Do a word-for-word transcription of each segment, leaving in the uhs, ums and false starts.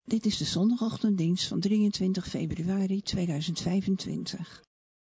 Dit is de zondagochtenddienst van drieëntwintig februari tweeduizend vijfentwintig.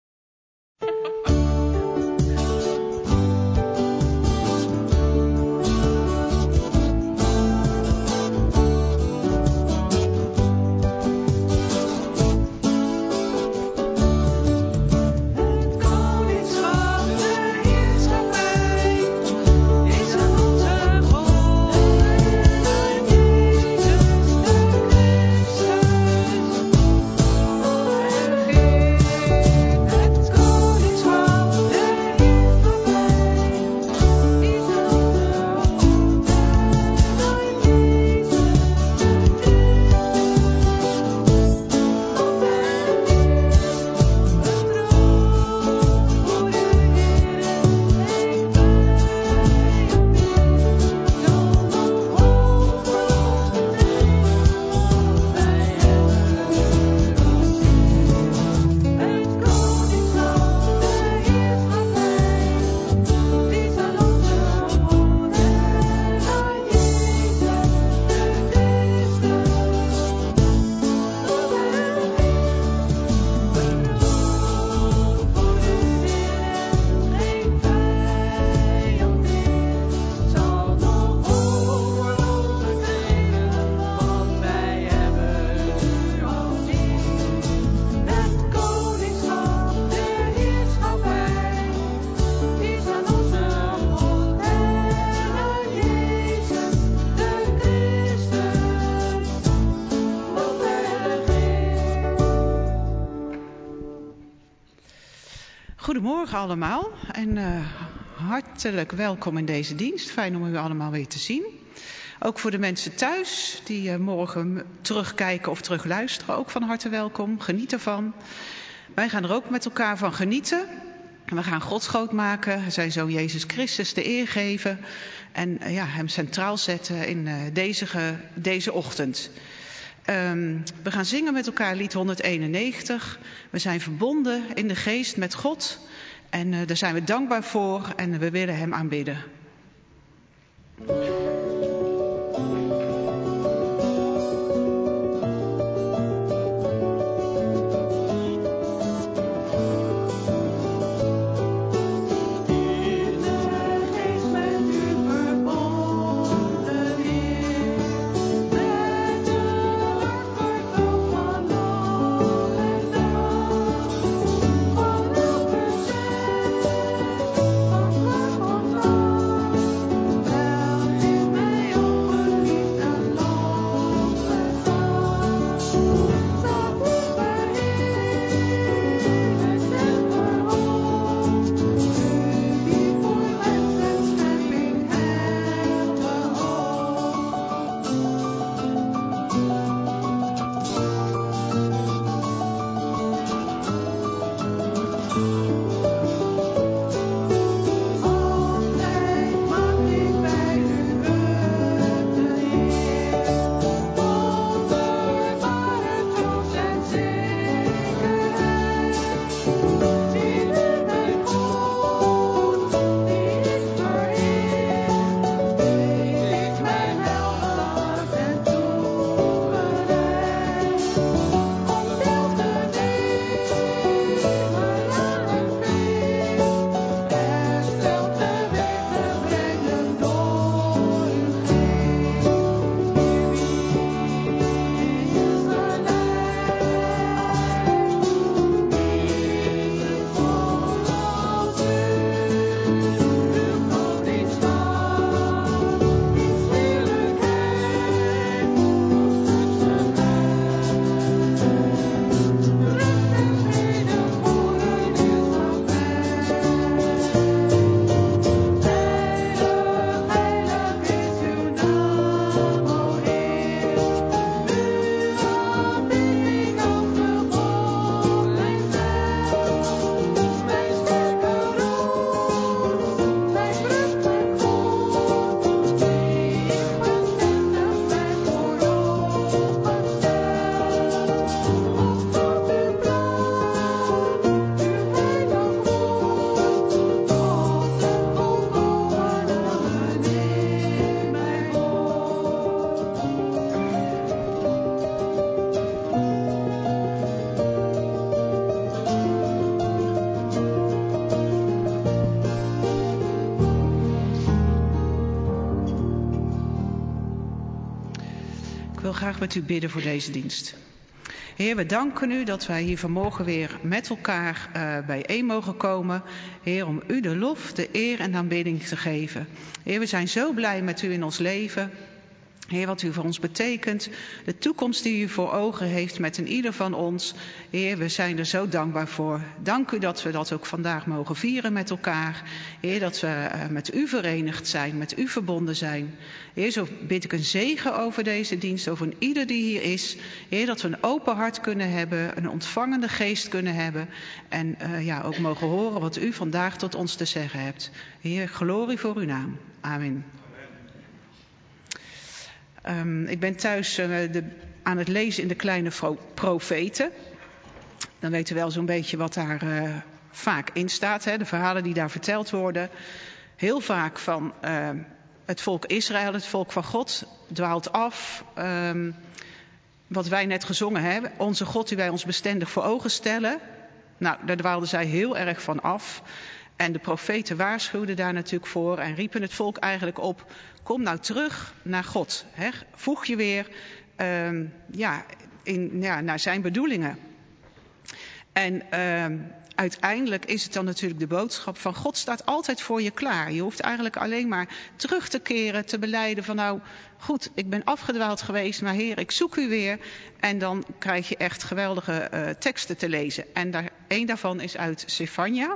Goedemorgen allemaal en uh, hartelijk welkom in deze dienst. Fijn om u allemaal weer te zien. Ook voor de mensen thuis die uh, morgen terugkijken of terugluisteren, ook van harte welkom. Geniet ervan. Wij gaan er ook met elkaar van genieten. We gaan God groot maken, zijn Zoon Jezus Christus de eer geven en uh, ja, hem centraal zetten in uh, deze, ge, deze ochtend. Um, we gaan zingen met elkaar lied honderdeenennegentig. We zijn verbonden in de geest met God. En uh, daar zijn we dankbaar voor en we willen hem aanbidden. Bye. graag met u bidden voor deze dienst. Heer, we danken u dat wij hier vanmorgen weer met elkaar uh, bijeen mogen komen. Heer, om u de lof, de eer en de aanbidding te geven. Heer, we zijn zo blij met u in ons leven. Heer, wat u voor ons betekent, de toekomst die u voor ogen heeft met een ieder van ons. Heer, we zijn er zo dankbaar voor. Dank u dat we dat ook vandaag mogen vieren met elkaar. Heer, dat we met u verenigd zijn, met u verbonden zijn. Heer, zo bid ik een zegen over deze dienst, over een ieder die hier is. Heer, dat we een open hart kunnen hebben, een ontvangende geest kunnen hebben. En uh, ja, ook mogen horen wat u vandaag tot ons te zeggen hebt. Heer, glorie voor uw naam. Amen. Um, ik ben thuis uh, de, aan het lezen in de kleine profeten. Dan weet u wel zo'n beetje wat daar uh, vaak in staat. Hè? De verhalen die daar verteld worden. Heel vaak van uh, het volk Israël, het volk van God, dwaalt af. Um, wat wij net gezongen hebben. Onze God die wij ons bestendig voor ogen stellen. Nou, daar dwaalden zij heel erg van af. En de profeten waarschuwden daar natuurlijk voor en riepen het volk eigenlijk op. Kom nou terug naar God. Hè? Voeg je weer um, ja, in, ja, naar zijn bedoelingen. En um, uiteindelijk is het dan natuurlijk de boodschap van God staat altijd voor je klaar. Je hoeft eigenlijk alleen maar terug te keren, te belijden van nou goed, ik ben afgedwaald geweest, maar Heer, ik zoek u weer. En dan krijg je echt geweldige uh, teksten te lezen. En daar, één daarvan is uit Zefanja.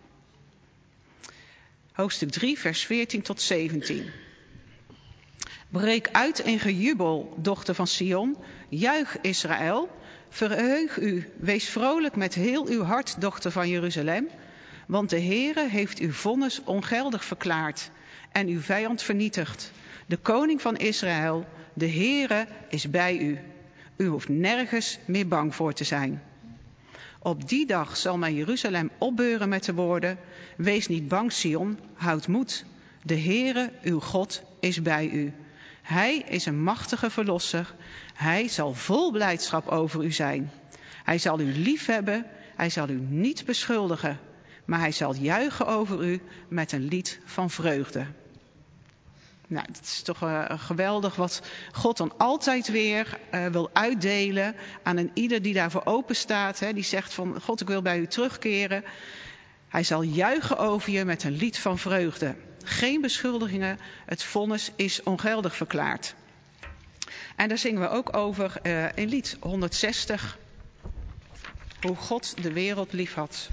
Hoofdstuk drie, vers veertien tot zeventien. Breek uit in gejubel, dochter van Sion. Juich, Israël. Verheug u, wees vrolijk met heel uw hart, dochter van Jeruzalem. Want de Heere heeft uw vonnis ongeldig verklaard en uw vijand vernietigd. De koning van Israël, de Heere, is bij u. U hoeft nergens meer bang voor te zijn. Op die dag zal men Jeruzalem opbeuren met de woorden: wees niet bang, Sion, houd moed. De Heere, uw God, is bij u. Hij is een machtige verlosser. Hij zal vol blijdschap over u zijn. Hij zal u liefhebben. Hij zal u niet beschuldigen. Maar hij zal juichen over u met een lied van vreugde. Nou, het is toch uh, geweldig wat God dan altijd weer uh, wil uitdelen aan een ieder die daarvoor open staat. Hè, die zegt van God, ik wil bij u terugkeren. Hij zal juichen over je met een lied van vreugde. Geen beschuldigingen, het vonnis is ongeldig verklaard. En daar zingen we ook over uh, in lied honderdzestig. Hoe God de wereld lief had.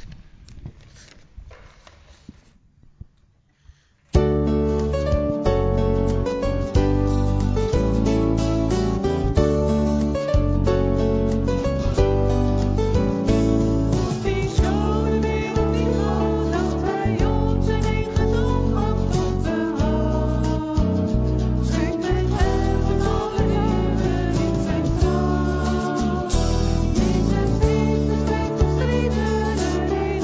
Thank you.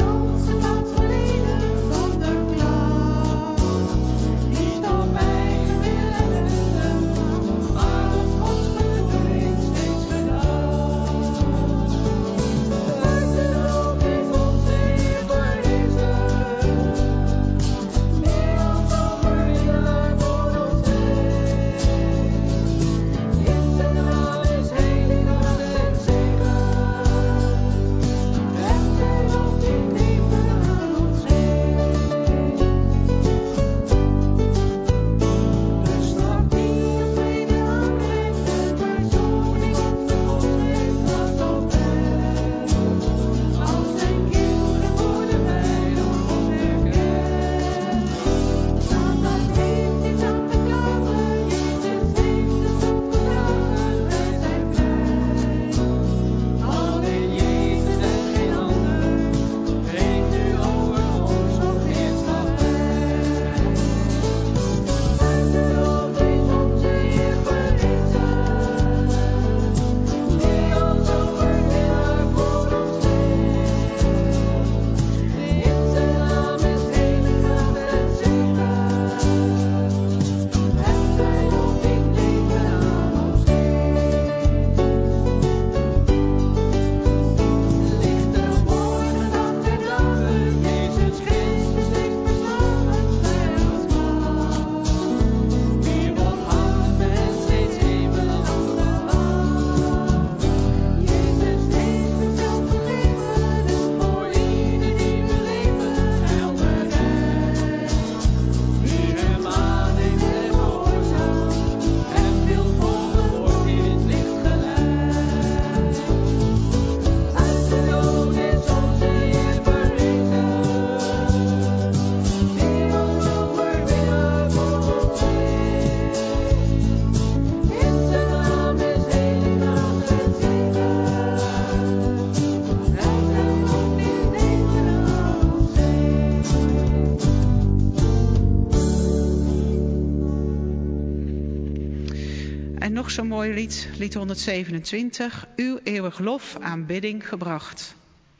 lied, lied honderdzevenentwintig, uw eeuwig lof, aanbidding gebracht.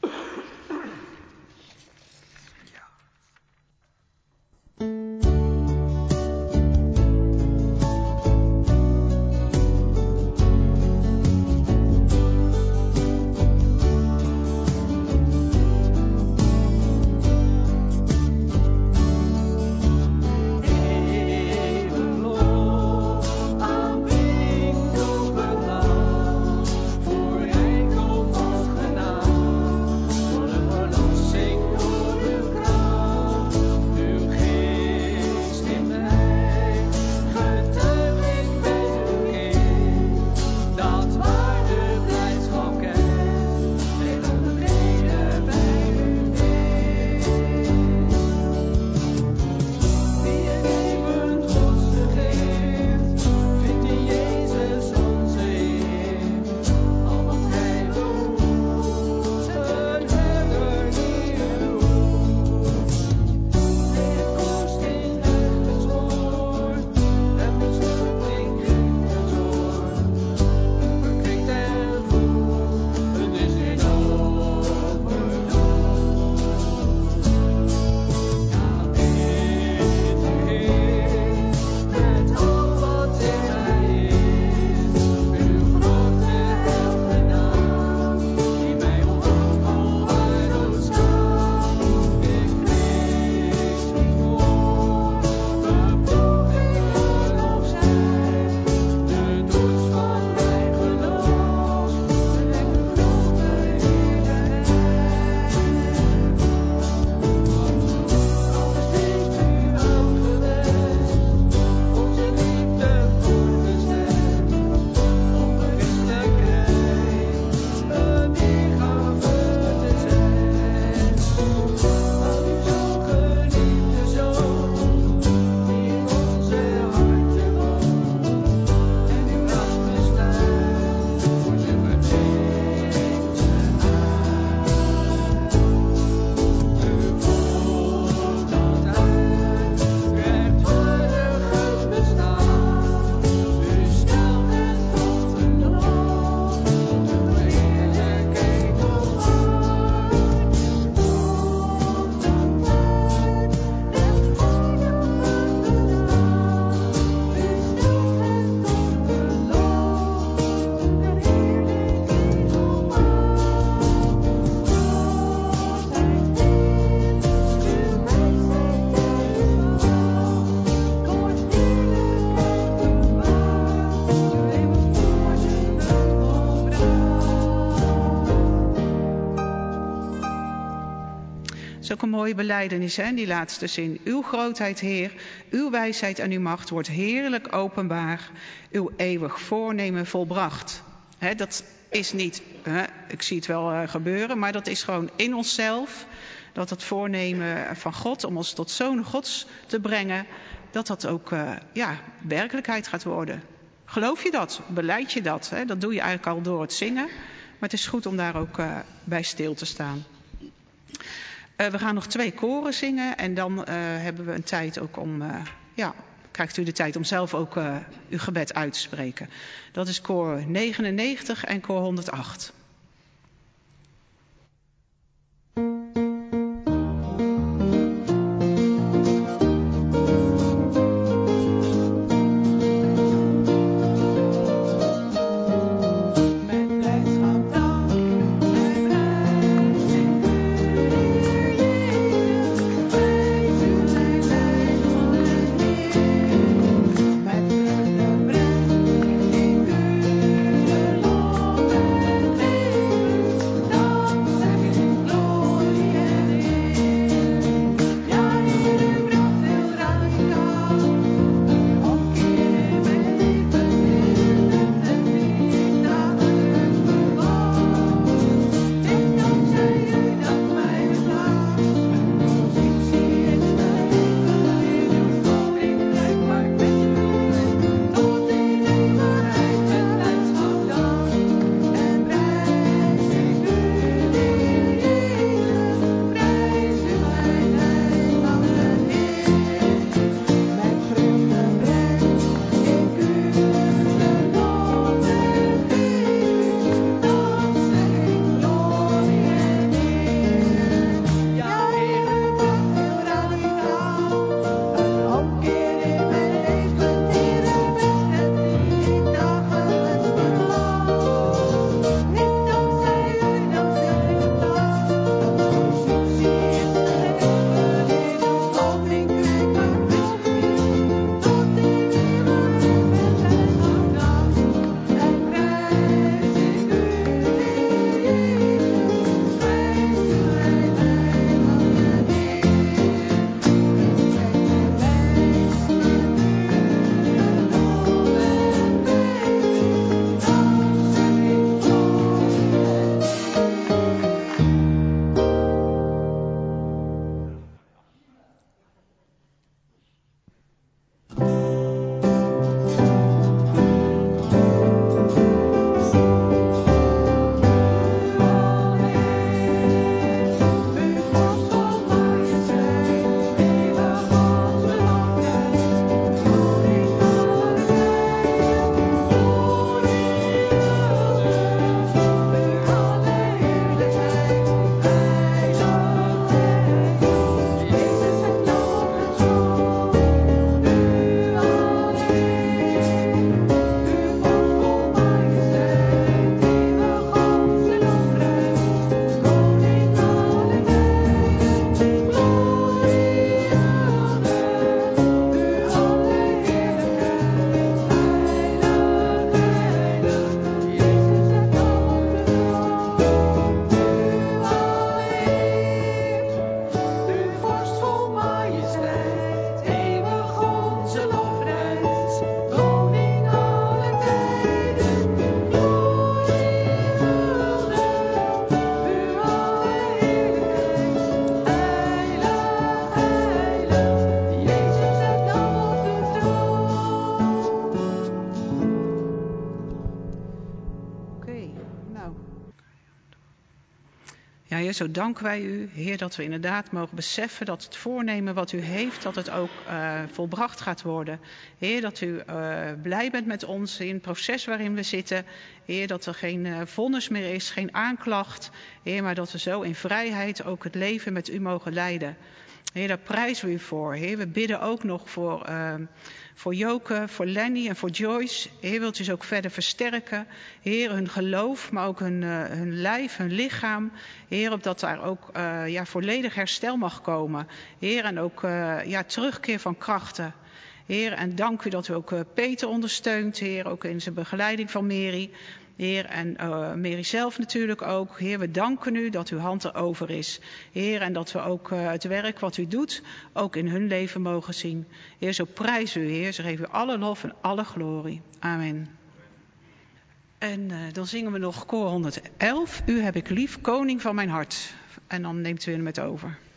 Dat is ook een mooie belijdenis, hè, die laatste zin. Uw grootheid, Heer, uw wijsheid en uw macht wordt heerlijk openbaar. Uw eeuwig voornemen volbracht. Hè, dat is niet, hè, ik zie het wel uh, gebeuren, maar dat is gewoon in onszelf. Dat het voornemen van God om ons tot zonen Gods te brengen, dat dat ook uh, ja, werkelijkheid gaat worden. Geloof je dat? Belijd je dat? Hè? Dat doe je eigenlijk al door het zingen. Maar het is goed om daar ook uh, bij stil te staan. Uh, we gaan nog twee koren zingen en dan uh, hebben we een tijd ook om, uh, ja, krijgt u de tijd om zelf ook uh, uw gebed uit te spreken. Dat is koor negenennegentig en koor honderdacht. Met Nou. Ja, Heer, zo danken wij u, Heer, dat we inderdaad mogen beseffen dat het voornemen wat u heeft, dat het ook uh, volbracht gaat worden. Heer, dat u uh, blij bent met ons in het proces waarin we zitten. Heer, dat er geen uh, vonnis meer is, geen aanklacht. Heer, maar dat we zo in vrijheid ook het leven met u mogen leiden. Heer, daar prijzen we u voor. Heer, we bidden ook nog voor, uh, voor Joke, voor Lenny en voor Joyce. Heer, wilt u ze ook verder versterken. Heer, hun geloof, maar ook hun, uh, hun lijf, hun lichaam. Heer, opdat daar ook uh, ja, volledig herstel mag komen. Heer, en ook uh, ja, terugkeer van krachten. Heer, en dank u dat u ook uh, Peter ondersteunt. Heer, ook in zijn begeleiding van Mary. Heer, en uh, Mary zelf natuurlijk ook. Heer, we danken u dat uw hand erover is. Heer, en dat we ook uh, het werk wat u doet, ook in hun leven mogen zien. Heer, zo prijs u, Heer. Ze geven u alle lof en alle glorie. Amen. En uh, dan zingen we nog koor honderdelf. U heb ik lief, koning van mijn hart. En dan neemt u hem met over.